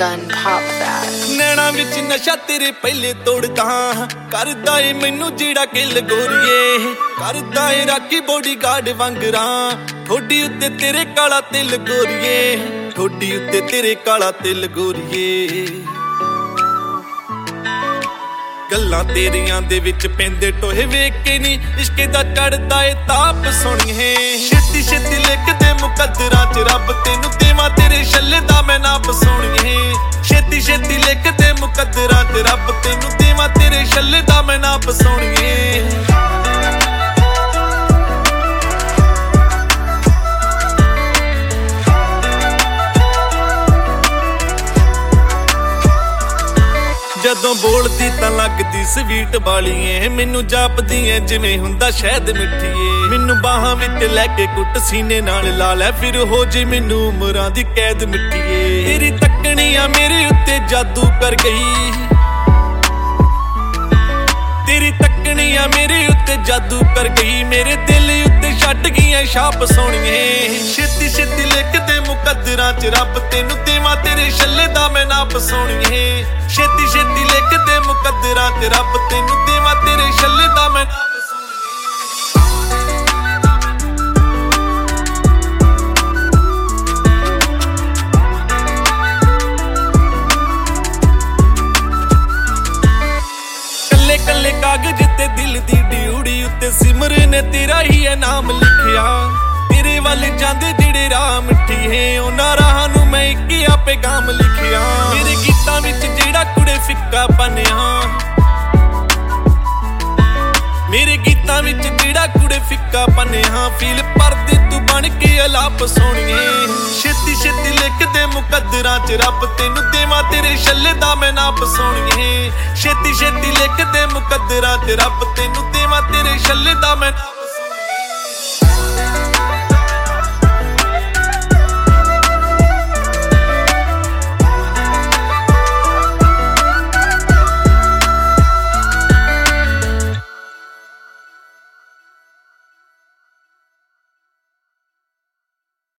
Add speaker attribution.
Speaker 1: gun, pop that.
Speaker 2: ਨੈਣਾ ਵਿੱਚ ਨਸ਼ਾ ਤੇਰੇ ਪਹਿਲੇ ਤੋੜਦਾ ਕਰਦਾ ਏ ਮੈਨੂੰ ਜਿਹੜਾ ਕਿਲ ਗੋਰੀਏ ਕਰਦਾ ਏ ਰਾਖੀ ਬੋਡੀਗਾਰਡ ਵਾਂਗਰਾਂ ਠੋਡੀ ਉੱਤੇ ਤੇਰੇ ਕਾਲਾ ਤਿਲ ਗੋਰੀਏ ਠੋਡੀ ਉੱਤੇ ਤੇਰੇ ਕਾਲਾ ਤਿਲ ਗੋਰੀਏ ਗੱਲਾਂ ਤੇਰੀਆਂ ਦੇ ਵਿੱਚ ਪੈਂਦੇ ਟੋਹੇ ਵੇਖ ਕੇ ਨੀ ਇਸ਼ਕੇ ਦਾ ਚੜਦਾ ਏ ਤਾਪ ਸੁਣੀਏ ਛੇਤੀ ਛੇਤੀ ਲਿਖਦੇ ਮੁਕੱਦਰਾਂ ਚ ਰੱਬ ਤੈਨੂੰ ਦੇਵਾਂ ਤੇਰੇ ਛੱਲੇ ਦਾ ਮੈਂ ਨਾਪ ਸੁਣੀਏ ਛੇਤੀ ਛੇਤੀ ਲਿਖਦੇ ਮੁਕੱਦਰਾਂ ਚ ਰੱਬ ਤੈਨੂੰ ਦੇਵਾਂ ਤੇਰੇ ਛੱਲੇ ਦਾ ਮੈਂ ਨਾਪ ਸੁਣੀਏ ਜਦੋਂ ਬੋਲਦੀ ਤਾਂ ਲੱਗਦੀ ਸਵੀਟ ਵਾਲੀਏ ਮੈਨੂੰ ਜਾਪਦੀ ਐ ਜਿਵੇਂ ਹੁੰਦਾ ਸ਼ਹਿਦ ਮਿੱਠੀਏ ਮੈਨੂੰ ਬਾਹਾਂ ਵਿੱਚ ਲੈ ਕੇ ਕੁੱਟ ਸੀਨੇ ਨਾਲ ਲਾ ਲੈ ਫਿਰ ਹੋ ਜੇ ਮੈਨੂੰ ਉਮਰਾਂ ਦੀ ਕੈਦ ਮਿੱਠੀਏ ਤੇਰੀ ਤੱਕਣੀ ਆ ਮੇਰੇ ਉੱਤੇ ਜਾਦੂ ਕਰ ਗਈ ਤੇਰੀ ਤੱਕਣੀ ਆ ਮੇਰੇ ਉੱਤੇ ਜਾਦੂ ਕਰ ਗਈ ਮੇਰੇ ਦਿਲ ਉੱਤੇ ਛੱਡ ਗਈਆਂ ਛਾਪ ਸੋਹਣੀਏ ਛੇਤੀ ਛੇਤੀ ਲਿਖਦੇ ਮੁਕੱਦਰਾਂ ਚ ਰੱਬ ਤੈਨੂੰ ਦੇਵਾਂ ਤੇਰੇ ਛੱਲੇ ਦਾ ਮੈਂ ਨਾਪ ਸੋਹਣੀਏ ਛੇਤੀ ਛੇਤੀ ਲਿਖਦੇ ਮੁਕੱਦਰਾਂ ਚ ਰੱਬ ਤੈਨੂੰ ਦੇਵਾਂ ਤੇਰੇ ਛੱਲੇ ਦਾ ਮੈਂ ਨਾਪ ਕੱਲੇ ਕਾਗਜ਼ ਤੇ ਦਿਲ ਦੀ ਡਿਊੜੀ ਉੱਤੇ ਸਿਮਰ ਨੇ ਤੇਰਾ ਹੀ ਹੈ ਨਾਮ ਲਿਖਿਆ ਤੇਰੇ ਵੱਲ ਜਾਂਦੇ ਜਿਹੜੇ ਰਾਹ ਮਿੱਠੀਏ ਉਹਨਾਂ ਰਾਹਾਂ ਨੂੰ ਮੈਂ ਇੱਕ ਆਪੇ ਗਾਮ ਲਿਖਿਆ ਮੇਰੇ ਗੀਤਾਂ ਵਿੱਚ ਜਿਹੜਾ ਕੁੜੇ ਫਿੱਕਾ ਬਣਿਆ ਮੇਰੇ ਗੀਤਾਂ ਵਿੱਚ ਜਿਹੜਾ ਕੁੜੇ ਫਿੱਕਾ ਬਣਿਆ ਫੀਲ ਪਰਦੇ ਤੂੰ ਬਣ ਕੇ ਅਲਾਪ ਸੋਹਣੀਏ ਛੇਤੀ ਛੇਤੀ ਲਿਖਦੇ ਮੁਕੱਦਰਾਂ ਚ ਰੱਬ ਤੈਨੂੰ ਦੇਵਾਂ ਤੇਰੇ ਛੱਲੇ ਦਾ ਮੈਂ ਨਾਪ ਸੋਹਣੀਏ ਛੇਤੀ ਛੇਤੀ ਲਿਖਦੇ ਮੁਕੱਦਰਾਂ ਚ ਰੱਬ ਤੈਨੂੰ ਦੇਵਾਂ ਤੇਰੇ ਛੱਲੇ ਦਾ ਮੈਂ